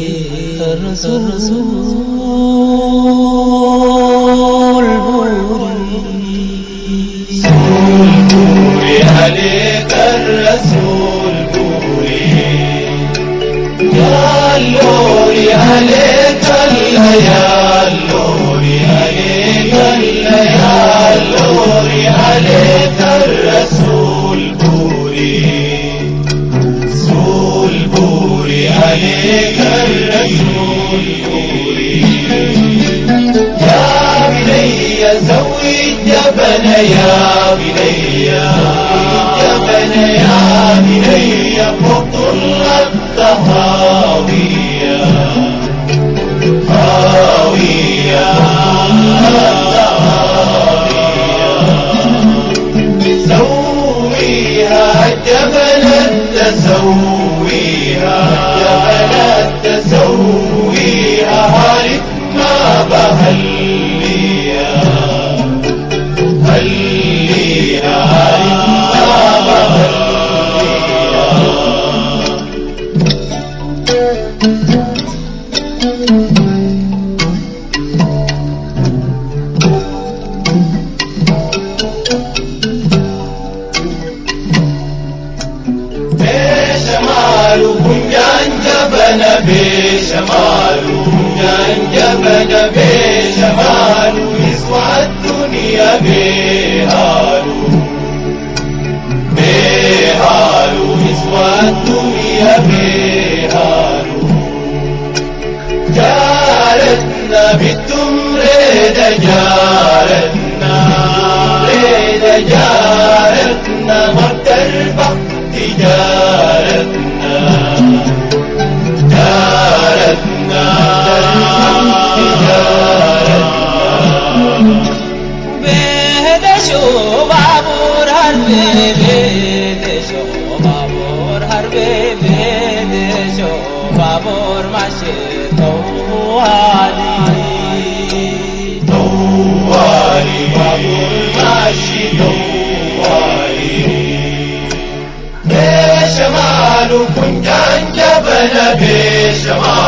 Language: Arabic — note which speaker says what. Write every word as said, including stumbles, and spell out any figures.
Speaker 1: الرسول بوري عليك الرسول بوري يا اللوري عليك يا اللوري عليك يا اللوري عليك الرسول بوري رسول بوري عليك الرسول بوري يا بني زوي الجبل يا بني الجبل يا بني فوق الهاوية هاوية سويها جبل تسويها جبل تسويها هارب ما بهليها هليها هارب ما بهليها بشماله كان جبل بشماله يسوى الدنيا بهاله بهاله يسوى الدنيا بهاله جارتنا بالتمريد جارتنا ريد جارتنا ما بتربح تجارتنا جارتنا
Speaker 2: बेदेशो बाबूर हर बेदेशो बाबूर हर बेदेशो बाबूर माशे तौवाली
Speaker 1: तौवाली बाबूर माशे तौवाली بشماله كنت جبل بشماله